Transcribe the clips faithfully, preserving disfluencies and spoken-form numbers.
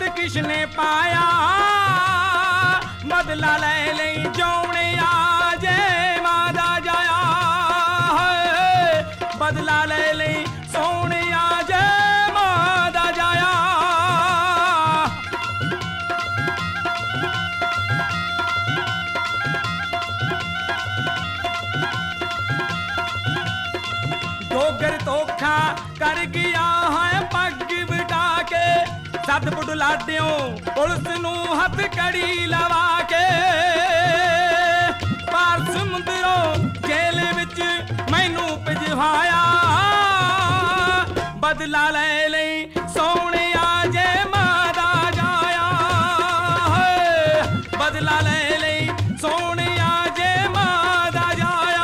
किसने पाया बदला ले ले जौने आजे मादा जाया बदला ले ले सोने आजे मादा जाया डोगर धोखा कर गया है पग बिठा के सत बुढ़लाडियों पुलिस नू हथ कड़ी लवा के पार समुद्रों जेल विच मैनू भिजवाया बदला ले ले सोने आजे मादा जाया बदला ले ले सोने आजे मादा जाया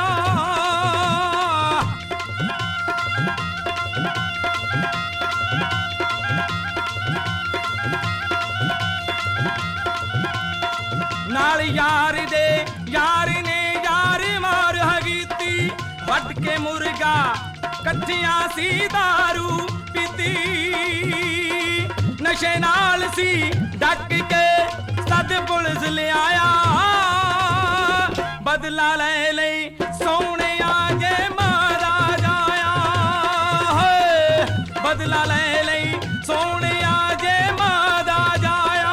नाल यार दे यार ने यार मार हगीती वट के मुर्गा कच्चियां सी दारू पीती नशे नाल सी डक के सद पुलिस ले आया बदला ले ले सोने आजे मारा जाया बदला ले ले सोने आजे मादा जाया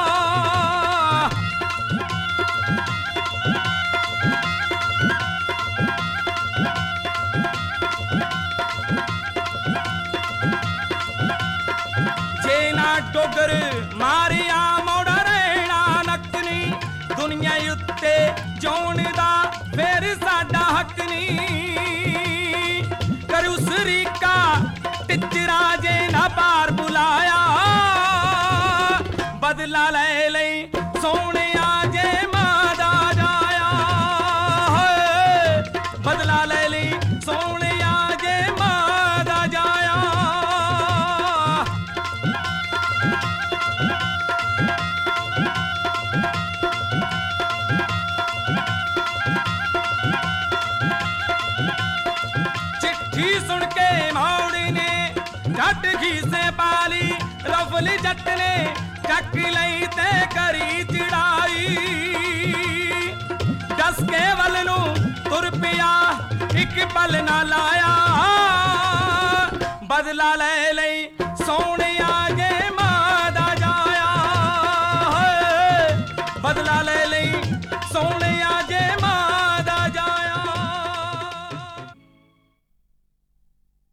डोगर मारिया मोड़ रहना नकनी दुनिया उत्ते जोन दा फिर साडा हक नहीं करू सरीका टिचरा जे ना पार बुलाया बदला ले ले सोने आजे मादा जाया बदला ले ले सोने आजे मादा जाया सुन के मौड़ी ने झट घीसे पाली रफली जट ने चक लई ते करी चढ़ाई दस के वल नू तुर पिया एक पल ना लाया बदला ले ले सोने आजे मादा जाया बदला ले ले सोने